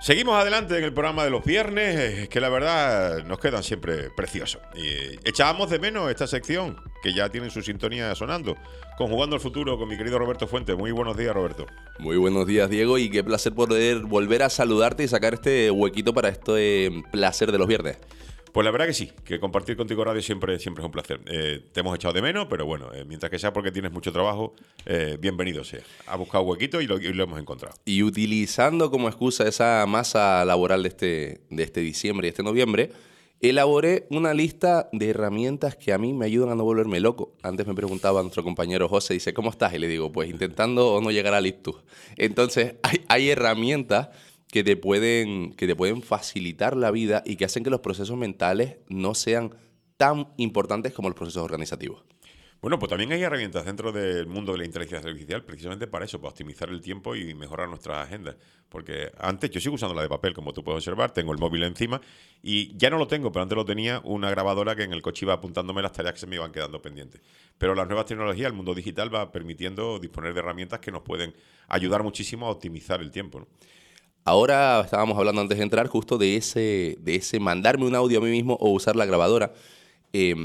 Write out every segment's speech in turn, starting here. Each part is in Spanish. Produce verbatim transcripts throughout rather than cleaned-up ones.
Seguimos adelante en el programa de los viernes, es que la verdad nos quedan siempre preciosos. Y echábamos de menos esta sección, que ya tiene su sintonía sonando, con Jugando al Futuro con mi querido Roberto Fuentes. Muy buenos días, Roberto. Muy buenos días, Diego, y qué placer poder volver a saludarte y sacar este huequito para este placer de los viernes. Pues la verdad que sí, que compartir contigo radio siempre, siempre es un placer. Eh, te hemos echado de menos, pero bueno, eh, mientras que sea porque tienes mucho trabajo, eh, bienvenido sea. Ha buscado huequito y lo, y lo hemos encontrado. Y utilizando como excusa esa masa laboral de este, de este diciembre y este noviembre, elaboré una lista de herramientas que a mí me ayudan a no volverme loco. Antes me preguntaba nuestro compañero José, dice, ¿cómo estás? Y le digo, pues intentando no llegar al ictus. Entonces, hay, hay herramientas que te pueden, que te pueden facilitar la vida y que hacen que los procesos mentales no sean tan importantes como los procesos organizativos. Bueno, pues también hay herramientas dentro del mundo de la inteligencia artificial precisamente para eso, para optimizar el tiempo y mejorar nuestras agendas. Porque antes, yo sigo usando la de papel, como tú puedes observar, tengo el móvil encima y ya no lo tengo, pero antes lo tenía una grabadora que en el coche iba apuntándome las tareas que se me iban quedando pendientes. Pero las nuevas tecnologías, el mundo digital va permitiendo disponer de herramientas que nos pueden ayudar muchísimo a optimizar el tiempo, ¿no? Ahora estábamos hablando antes de entrar justo de ese, de ese mandarme un audio a mí mismo o usar la grabadora. Eh,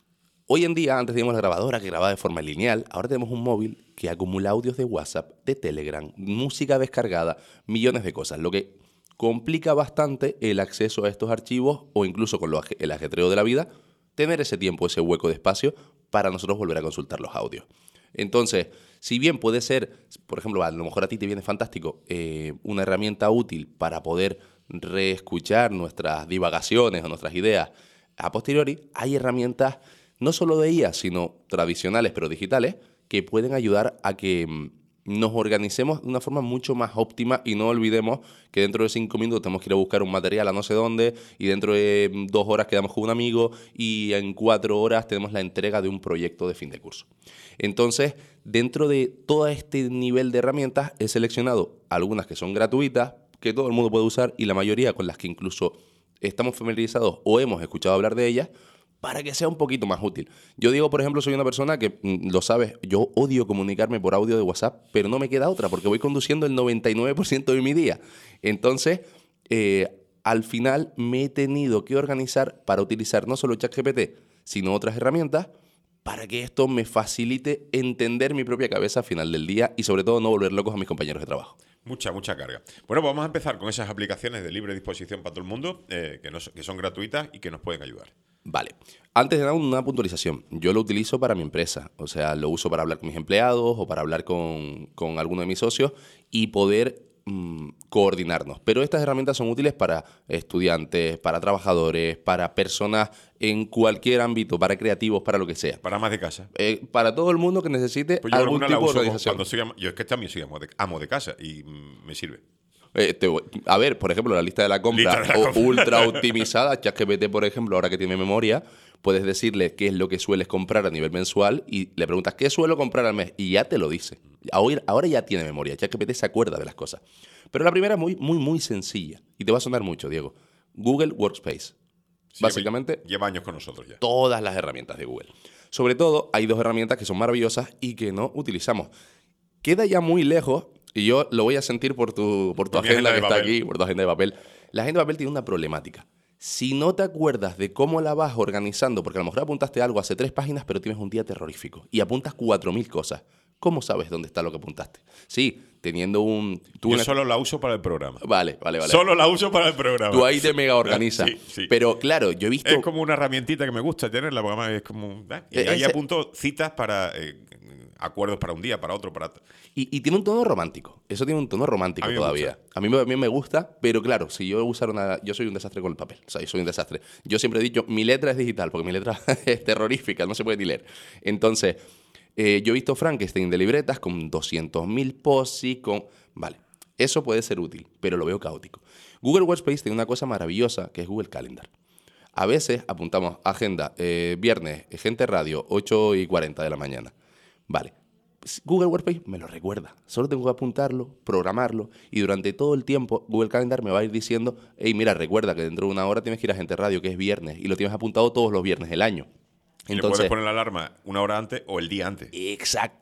hoy en día, antes teníamos la grabadora que grababa de forma lineal, ahora tenemos un móvil que acumula audios de WhatsApp, de Telegram, música descargada, millones de cosas, lo que complica bastante el acceso a estos archivos o incluso con lo, el ajetreo de la vida, tener ese tiempo, ese hueco de espacio para nosotros volver a consultar los audios. Entonces, si bien puede ser, por ejemplo, a lo mejor a ti te viene fantástico, eh, una herramienta útil para poder reescuchar nuestras divagaciones o nuestras ideas a posteriori, hay herramientas no solo de I A, sino tradicionales pero digitales, que pueden ayudar a que mm, nos organicemos de una forma mucho más óptima y no olvidemos que dentro de cinco minutos tenemos que ir a buscar un material a no sé dónde y dentro de dos horas quedamos con un amigo y en cuatro horas tenemos la entrega de un proyecto de fin de curso. Entonces, dentro de todo este nivel de herramientas he seleccionado algunas que son gratuitas, que todo el mundo puede usar y la mayoría con las que incluso estamos familiarizados o hemos escuchado hablar de ellas, para que sea un poquito más útil. Yo digo, por ejemplo, soy una persona que, lo sabes, yo odio comunicarme por audio de WhatsApp, pero no me queda otra porque voy conduciendo el noventa y nueve por ciento de mi día. Entonces, eh, al final me he tenido que organizar para utilizar no solo ChatGPT, sino otras herramientas para que esto me facilite entender mi propia cabeza al final del día y sobre todo no volver locos a mis compañeros de trabajo. Mucha, mucha carga. Bueno, pues vamos a empezar con esas aplicaciones de libre disposición para todo el mundo, eh, que, no, que son gratuitas y que nos pueden ayudar. Vale. Antes de nada, una puntualización. Yo lo utilizo para mi empresa. O sea, lo uso para hablar con mis empleados o para hablar con, con alguno de mis socios y poder mmm, coordinarnos. Pero estas herramientas son útiles para estudiantes, para trabajadores, para personas en cualquier ámbito, para creativos, para lo que sea. Para más de casa. Eh, para todo el mundo que necesite pues yo algún tipo de organización. Cuando soy, yo es que también soy amo de, amo de casa y mm, me sirve. Eh, te, a ver, por ejemplo, la lista de la compra de la o compra. ultra optimizada, ChatGPT, por ejemplo, ahora que tiene memoria, puedes decirle qué es lo que sueles comprar a nivel mensual y le preguntas qué suelo comprar al mes y ya te lo dice. Ahora, ahora ya tiene memoria, ChatGPT se acuerda de las cosas. Pero la primera es muy, muy, muy sencilla y te va a sonar mucho, Diego. Google Workspace. Sí, Básicamente, lleva años con nosotros ya. Todas las herramientas de Google. Sobre todo, hay dos herramientas que son maravillosas y que no utilizamos. Queda ya muy lejos. Y yo lo voy a sentir por tu, por tu agenda que está aquí, por tu agenda de papel. La agenda de papel tiene una problemática. Si no te acuerdas de cómo la vas organizando, porque a lo mejor apuntaste algo hace tres páginas, pero tienes un día terrorífico y apuntas cuatro mil cosas, ¿cómo sabes dónde está lo que apuntaste? Sí, teniendo un... Yo una... solo la uso para el programa. Vale, vale, vale. Solo la uso para el programa. Tú ahí te mega organizas. Sí, sí. Pero claro, yo he visto... Es como una herramientita que me gusta tenerla, porque además es como... ¿eh? Y Eh, ahí ese- apunto citas para... Eh, acuerdos para un día, para otro, para... Y, y tiene un tono romántico. Eso tiene un tono romántico A mí me todavía. gusta. A mí, me- a mí me gusta, pero claro, si yo usara una... Yo soy un desastre con el papel. O sea, yo soy un desastre. Yo siempre he dicho, mi letra es digital, porque mi letra es terrorífica, no se puede ni leer. Entonces, eh, yo he visto Frankenstein de libretas con doscientos mil posts y con... Vale, eso puede ser útil, pero lo veo caótico. Google Workspace tiene una cosa maravillosa, que es Google Calendar. A veces apuntamos agenda, eh, viernes, gente radio, ocho y cuarenta de la mañana. Vale. Google Workspace me lo recuerda. Solo tengo que apuntarlo, programarlo y durante todo el tiempo Google Calendar me va a ir diciendo, hey, mira, recuerda que dentro de una hora tienes que ir a Gente Radio, que es viernes, y lo tienes apuntado todos los viernes del año. Y le puedes poner la alarma una hora antes o el día antes. Exacto.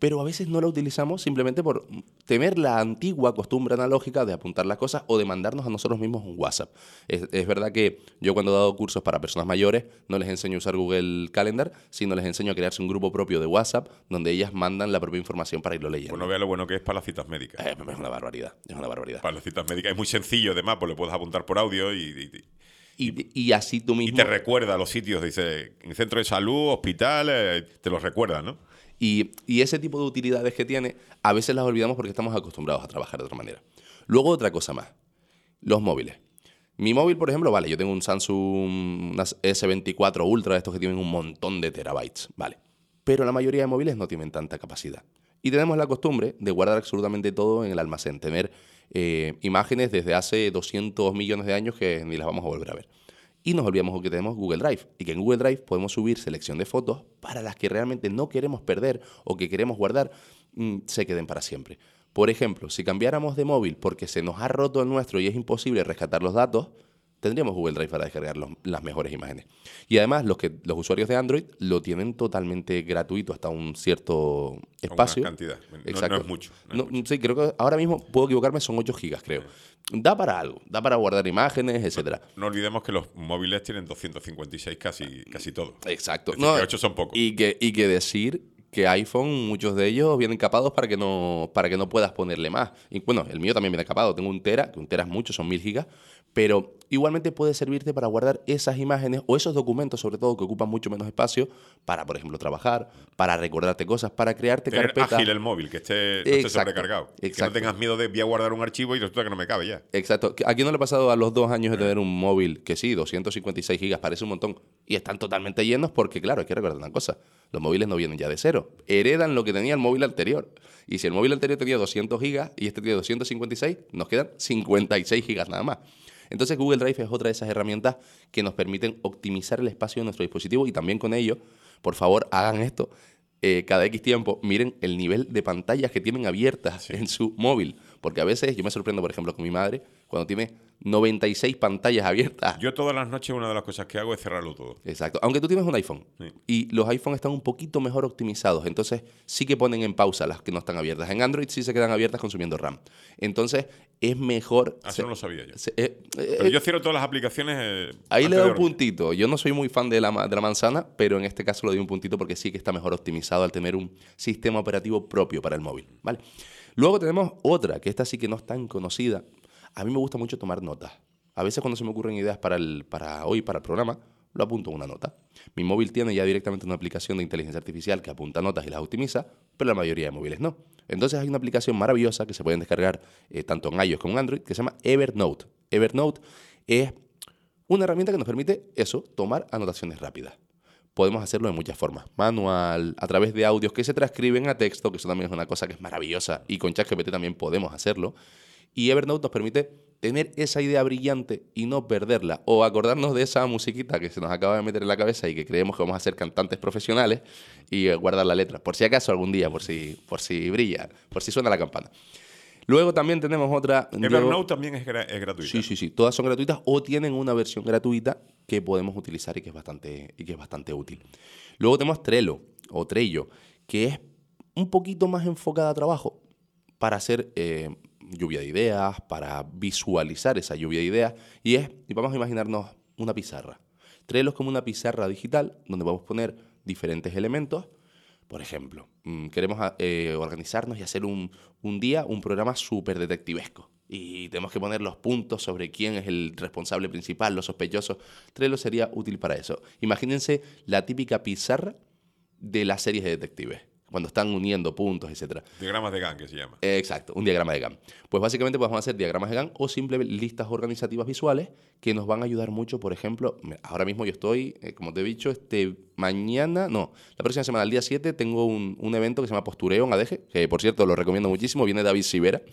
pero a veces no la utilizamos simplemente por tener la antigua costumbre analógica de apuntar las cosas o de mandarnos a nosotros mismos un WhatsApp. Es, es verdad que yo cuando he dado cursos para personas mayores no les enseño a usar Google Calendar, sino les enseño a crearse un grupo propio de WhatsApp donde ellas mandan la propia información para irlo leyendo. Pues no vea lo bueno que es para las citas médicas. Eh, es una barbaridad, es una barbaridad. Para las citas médicas es muy sencillo, además, pues le puedes apuntar por audio y... y Y, y así tú mismo... Y te recuerda los sitios, dice, en centro de salud, hospital, eh, te los recuerda, ¿no? Y, y ese tipo de utilidades que tiene, a veces las olvidamos porque estamos acostumbrados a trabajar de otra manera. Luego otra cosa más, los móviles. Mi móvil, por ejemplo, vale, yo tengo un Samsung unas ese veinticuatro Ultra, estos que tienen un montón de terabytes, vale. Pero la mayoría de móviles no tienen tanta capacidad. Y tenemos la costumbre de guardar absolutamente todo en el almacén, tener eh, imágenes desde hace doscientos millones de años que ni las vamos a volver a ver. Y nos olvidamos que tenemos Google Drive y que en Google Drive podemos subir selección de fotos para las que realmente no queremos perder o que queremos guardar, mmm, se queden para siempre. Por ejemplo, si cambiáramos de móvil porque se nos ha roto el nuestro y es imposible rescatar los datos, tendríamos Google Drive para descargar los, las mejores imágenes. Y además, los, que, los usuarios de Android lo tienen totalmente gratuito hasta un cierto espacio. Una cantidad. Exacto. No, no es mucho. No es no, mucho. Sí, creo que ahora mismo, puedo equivocarme, son ocho gigas, creo. Da para algo. Da para guardar imágenes, etcétera. No, no olvidemos que los móviles tienen doscientos cincuenta y seis casi, casi todo. Exacto. Es decir, No, que ocho son pocos. Y que, y que decir que iPhone, muchos de ellos vienen capados para que no, para que no puedas ponerle más. Y bueno, el mío también viene capado. Tengo un tera, que un tera es mucho, son mil gigas. Pero igualmente puede servirte para guardar esas imágenes o esos documentos, sobre todo, que ocupan mucho menos espacio, para, por ejemplo, trabajar, para recordarte cosas, para crearte Tener carpetas. ágil el móvil, que esté, no esté sobrecargado. Exacto. Que no tengas miedo de voy a guardar un archivo y resulta que no me cabe ya. Exacto. ¿A quién no le ha pasado a los dos años de tener un móvil que sí, doscientos cincuenta y seis gigas, parece un montón, y están totalmente llenos? Porque, claro, hay que recordar una cosa. Los móviles no vienen ya de cero. Heredan lo que tenía el móvil anterior. Y si el móvil anterior tenía doscientos gigas y este tiene doscientos cincuenta y seis, nos quedan cincuenta y seis gigas nada más. Entonces Google Drive es otra de esas herramientas que nos permiten optimizar el espacio de nuestro dispositivo y también con ello, por favor, hagan esto. Eh, cada X tiempo, miren el nivel de pantallas que tienen abiertas sí. en su móvil. Porque a veces yo me sorprendo, por ejemplo, con mi madre, cuando tiene noventa y seis pantallas abiertas. Yo todas las noches una de las cosas que hago es cerrarlo todo. Exacto. Aunque tú tienes un iPhone. Sí. Y los iPhones están un poquito mejor optimizados. Entonces sí que ponen en pausa las que no están abiertas. En Android sí se quedan abiertas consumiendo RAM. Entonces es mejor... Eso se, no lo sabía yo. Se, eh, pero eh, yo cierro todas las aplicaciones... Eh, ahí le doy un puntito. Yo no soy muy fan de la, de la manzana, pero en este caso le doy un puntito porque sí que está mejor optimizado al tener un sistema operativo propio para el móvil. ¿Vale? Luego tenemos otra, que esta sí que no es tan conocida. A mí me gusta mucho tomar notas. A veces cuando se me ocurren ideas para, el, para hoy, para el programa, lo apunto en una nota. Mi móvil tiene ya directamente una aplicación de inteligencia artificial que apunta notas y las optimiza, pero la mayoría de móviles no. Entonces hay una aplicación maravillosa que se pueden descargar eh, tanto en iOS como en Android que se llama Evernote. Evernote es una herramienta que nos permite eso, tomar anotaciones rápidas. Podemos hacerlo de muchas formas. Manual, a través de audios que se transcriben a texto, que eso también es una cosa que es maravillosa, y con ChatGPT también podemos hacerlo. Y Evernote nos permite tener esa idea brillante y no perderla. O acordarnos de esa musiquita que se nos acaba de meter en la cabeza y que creemos que vamos a ser cantantes profesionales y guardar la letra. Por si acaso algún día, por si, por si brilla, por si suena la campana. Luego también tenemos otra... Evernote luego, también es, gra es gratuita. Sí, sí, sí. Todas son gratuitas o tienen una versión gratuita que podemos utilizar y que es bastante, y que es bastante útil. Luego tenemos Trello o Trello, que es un poquito más enfocada a trabajo para hacer eh, lluvia de ideas, para visualizar esa lluvia de ideas. Y, es, y vamos a imaginarnos una pizarra. Trello es como una pizarra digital donde vamos a poner diferentes elementos. Por ejemplo, queremos eh, organizarnos y hacer un, un día un programa súper detectivesco. Y tenemos que poner los puntos sobre quién es el responsable principal, los sospechosos. Trello sería útil para eso. Imagínense la típica pizarra de las series de detectives, cuando están uniendo puntos, etcétera. Diagramas de Gantt, que se llama. Eh, exacto, un diagrama de Gantt. Pues básicamente podemos hacer diagramas de Gantt o simples listas organizativas visuales que nos van a ayudar mucho. Por ejemplo, ahora mismo yo estoy, eh, como te he dicho, este mañana, no, la próxima semana, el día siete, tengo un, un evento que se llama Postureo en Adeje, que por cierto lo recomiendo muchísimo, viene David Sivera.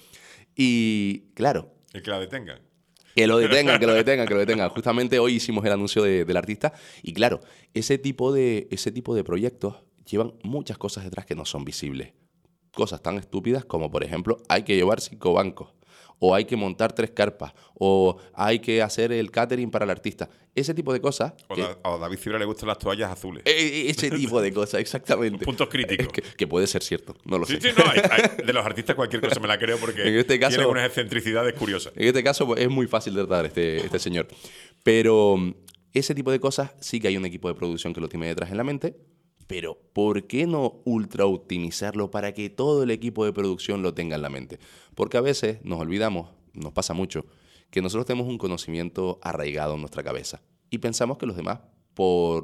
Y claro... El que la detenga. Que lo detengan, que lo detengan, que lo detengan. Justamente hoy hicimos el anuncio de, del artista y claro, ese tipo de, ese tipo de proyectos llevan muchas cosas detrás que no son visibles. Cosas tan estúpidas como, por ejemplo, hay que llevar cinco bancos. o hay que montar tres carpas, o hay que hacer el catering para el artista. Ese tipo de cosas. O que, a David Cibra le gustan las toallas azules. Ese tipo de cosas, exactamente. Puntos críticos. Que, que puede ser cierto, no lo sí, sé. Sí, no, hay, hay, de los artistas cualquier cosa me la creo porque en este caso, tienen unas excentricidades curiosas. En este caso pues, es muy fácil de tratar este, este señor. Pero ese tipo de cosas sí que hay un equipo de producción que lo tiene detrás en la mente, pero ¿por qué no ultra optimizarlo para que todo el equipo de producción lo tenga en la mente? Porque a veces nos olvidamos, nos pasa mucho, que nosotros tenemos un conocimiento arraigado en nuestra cabeza y pensamos que los demás, por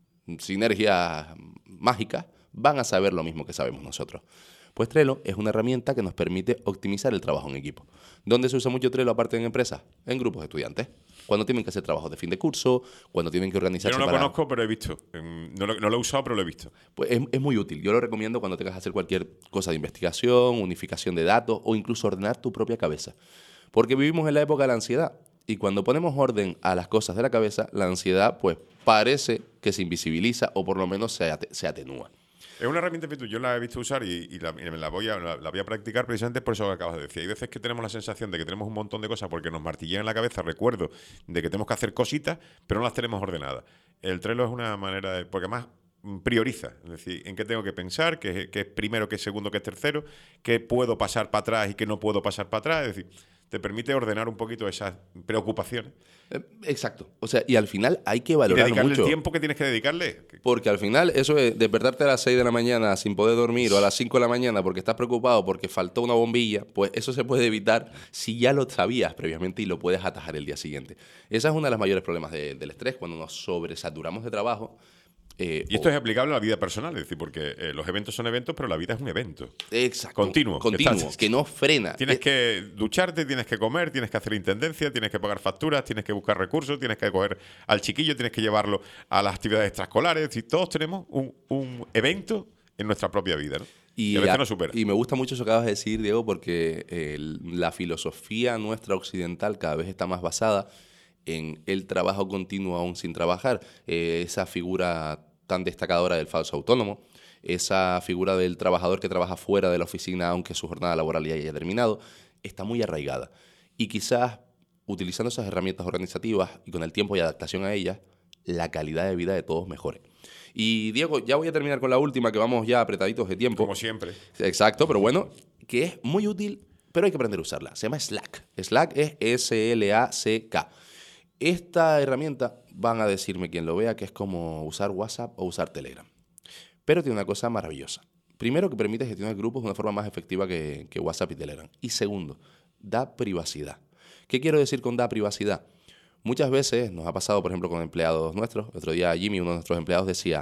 sinergias mágicas, van a saber lo mismo que sabemos nosotros. Pues Trello es una herramienta que nos permite optimizar el trabajo en equipo. ¿Dónde se usa mucho Trello aparte en empresas? En grupos de estudiantes. Cuando tienen que hacer trabajos de fin de curso, cuando tienen que organizarse Yo no lo para... conozco, pero he visto. No lo, no lo he usado, pero lo he visto. Pues es, es muy útil. Yo lo recomiendo cuando tengas que hacer cualquier cosa de investigación, unificación de datos o incluso ordenar tu propia cabeza. Porque vivimos en la época de la ansiedad. Y cuando ponemos orden a las cosas de la cabeza, la ansiedad pues parece que se invisibiliza o por lo menos se, at- se atenúa. Es una herramienta que yo la he visto usar y, y, la, y la, voy a, la, la voy a practicar precisamente por eso que acabas de decir. Hay veces que tenemos la sensación de que tenemos un montón de cosas porque nos martillean en la cabeza recuerdo de que tenemos que hacer cositas, pero no las tenemos ordenadas. El Trello es una manera de... Porque además prioriza, es decir, en qué tengo que pensar, qué es, qué es primero, qué es segundo, qué es tercero, qué puedo pasar para atrás y qué no puedo pasar para atrás. Es decir, te permite ordenar un poquito esas preocupaciones. Eh, Exacto. O sea, y al final hay que valorar y dedicarle mucho. el tiempo que tienes que dedicarle. Porque al final eso es despertarte a las seis de la mañana sin poder dormir o a las cinco de la mañana porque estás preocupado porque faltó una bombilla, pues eso se puede evitar si ya lo sabías previamente y lo puedes atajar el día siguiente. Ese es uno de los mayores problemas de, del estrés, cuando nos sobresaturamos de trabajo. Eh, y esto o, es aplicable a la vida personal, es decir, porque eh, los eventos son eventos, pero la vida es un evento. Exacto. Continuo. Continuo, que, estás, que no frena. Tienes eh, que ducharte, tienes que comer, tienes que hacer intendencia, tienes que pagar facturas, tienes que buscar recursos, tienes que coger al chiquillo, tienes que llevarlo a las actividades extraescolares. Es decir, todos tenemos un, un evento en nuestra propia vida, ¿no? Y, y a veces a, nos supera. Y me gusta mucho eso que acabas de decir, Diego, porque eh, la filosofía nuestra occidental cada vez está más basada en el trabajo continuo aún sin trabajar. Eh, esa figura tan destacadora del falso autónomo, esa figura del trabajador que trabaja fuera de la oficina aunque su jornada laboral ya haya terminado, está muy arraigada. Y quizás utilizando esas herramientas organizativas y con el tiempo y adaptación a ellas, la calidad de vida de todos mejore. Y Diego, ya voy a terminar con la última, que vamos ya apretaditos de tiempo. Como siempre. Exacto, pero bueno, que es muy útil, pero hay que aprender a usarla. Se llama Slack. Slack es S L A C K. Esta herramienta, van a decirme quien lo vea, que es como usar WhatsApp o usar Telegram. Pero tiene una cosa maravillosa. Primero, que permite gestionar grupos de una forma más efectiva que, que WhatsApp y Telegram. Y segundo, da privacidad. ¿Qué quiero decir con da privacidad? Muchas veces nos ha pasado, por ejemplo, con empleados nuestros. El otro día Jimmy, uno de nuestros empleados, decía,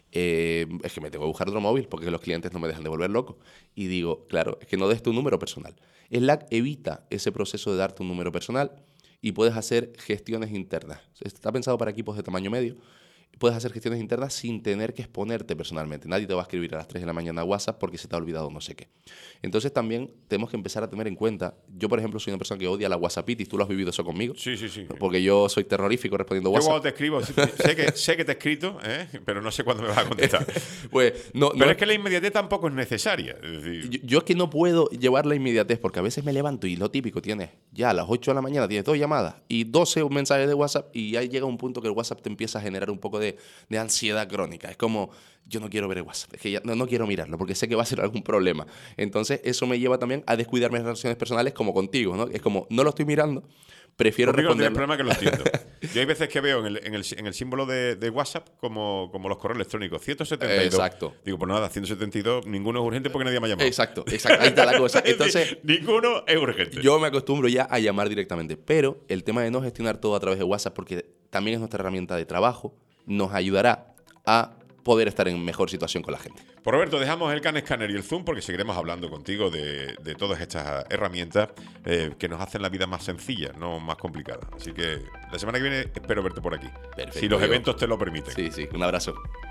eh, es que me tengo que buscar otro móvil porque los clientes no me dejan de volver loco. Y digo, claro, es que no des tu número personal. Slack evita ese proceso de darte un número personal y puedes hacer gestiones internas. Está pensado para equipos de tamaño medio. Puedes hacer gestiones internas sin tener que exponerte personalmente. Nadie te va a escribir a las tres de la mañana a WhatsApp porque se te ha olvidado no sé qué. Entonces también tenemos que empezar a tener en cuenta. Yo, por ejemplo, soy una persona que odia la WhatsAppitis. ¿Tú lo has vivido eso conmigo? Sí, sí, sí. Porque yo soy terrorífico respondiendo WhatsApp. Yo cuando te escribo, sé que, sé que te he escrito, ¿eh? Pero no sé cuándo me vas a contestar. Pues, no, pero no, es que la inmediatez tampoco es necesaria. Es decir, yo, yo es que no puedo llevar la inmediatez porque a veces me levanto y lo típico, tienes ya a las ocho de la mañana, tienes dos llamadas y doce mensajes de WhatsApp y ya llega un punto que el WhatsApp te empieza a generar un poco de, de ansiedad crónica. Es como, yo no quiero ver el WhatsApp, es que ya no, no quiero mirarlo porque sé que va a ser algún problema. Entonces eso me lleva también a descuidar mis relaciones personales como contigo, ¿no? Es como, no lo estoy mirando, prefiero responder. No problema que lo entiendo. Yo hay veces que veo en el, en el, en el símbolo de, de WhatsApp como, como los correos electrónicos, ciento setenta y dos. Exacto. Digo, pues nada, ciento setenta y dos, ninguno es urgente porque nadie me ha llamado. Exacto, exacto. Ahí está la cosa. Entonces, ninguno es urgente. Yo me acostumbro ya a llamar directamente, pero el tema de no gestionar todo a través de WhatsApp, porque también es nuestra herramienta de trabajo, nos ayudará a poder estar en mejor situación con la gente. Pues Roberto, dejamos el Can Scanner y el Zoom porque seguiremos hablando contigo de, de todas estas herramientas eh, que nos hacen la vida más sencilla, no más complicada. Así que la semana que viene espero verte por aquí. Perfecto, si los Diego. eventos te lo permiten. Sí, sí. Un abrazo.